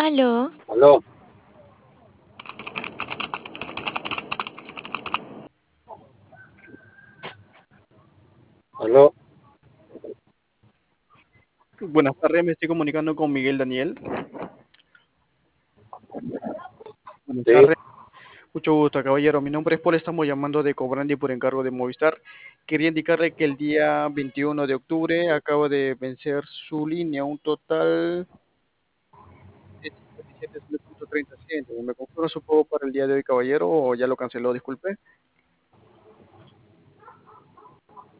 Aló, Aló, aló, Buenas tardes, me estoy comunicando con Miguel Daniel. Buenas sí, tardes, mucho gusto, caballero. Mi nombre es Paul, estamos llamando de Cobrandi por encargo de Movistar. Quería indicarle que el día 21 de octubre acaba de vencer su línea, un total de 57,30 céntimos. ¿Me confirma su pago para el día de hoy, caballero, o ya lo canceló? Disculpe.